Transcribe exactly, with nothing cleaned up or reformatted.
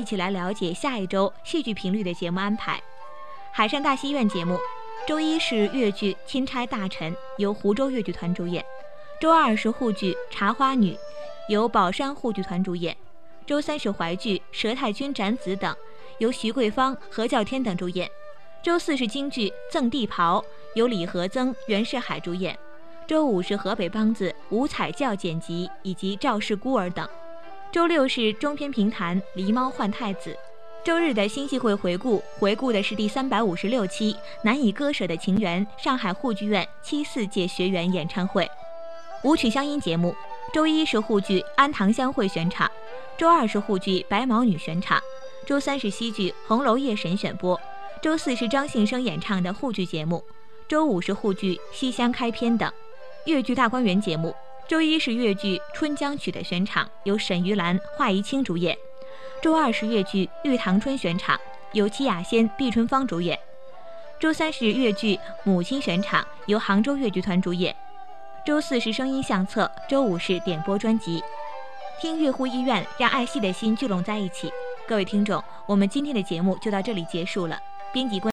起来了解下一周戏剧频率的节目安排。海上大戏院节目，周一是粤剧《钦差大臣》，由湖州粤剧团主演；周二是沪剧《茶花女》，由宝山沪剧团主演；周三是淮剧《佘太君斩子》等，由徐桂芳、何教天等主演；周四是京剧《赠地袍》，由李和曾、袁世海主演；周五是河北梆子《五彩教剪辑》以及《赵氏孤儿》等；周六是中篇评弹《狸猫换太子》。周日的新戏会回顾，回顾的是第三百五十六期难以割舍的情缘上海沪剧院七四届学员演唱会。舞曲乡音节目，周一是沪剧《安堂相会》选场，周二是沪剧《白毛女》选场，周三是西剧《红楼夜神》选播，周四是张信生演唱的沪剧节目，周五是沪剧《西厢开篇》等。粤剧大观园节目，周一是粤剧《春江曲》的选场，由沈鱼兰、华宜清主演；周二是粤剧《玉堂春》选场，由戚雅仙、毕春芳主演；周三是粤剧《母亲》选场，由杭州粤剧团主演；周四是声音相册，周五是点播专辑。听乐乎医院，让爱惜的心聚拢在一起。各位听众，我们今天的节目就到这里结束了。编辑关。